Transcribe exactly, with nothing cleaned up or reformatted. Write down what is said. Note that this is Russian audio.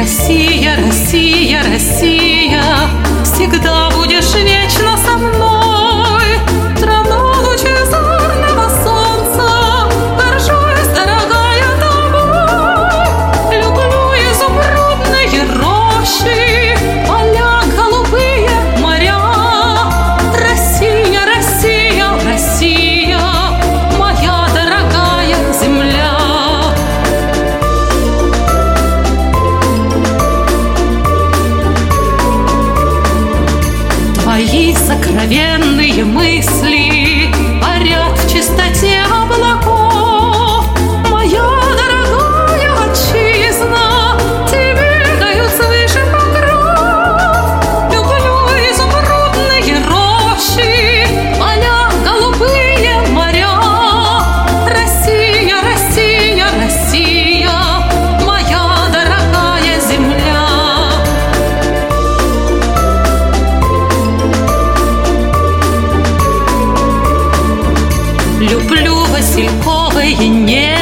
Россия, Россия, Россия, всегда будешь вечно со мной. Страна лучезарного солнца, горжусь, дорогая, тобой. Люблю изумрудные рощи, поля, голубые моря. Россия, Россия, Россия, моя дорогая земля. Твои сокровенные мысли парят в чистоте облаков. Моя дорогая отчизна, тебе дают свыше покров. Люблю изумрудные рощи, поля, голубые моря. Россия, Россия, Россия, моя дорогая земля. Люблю васильковое небо,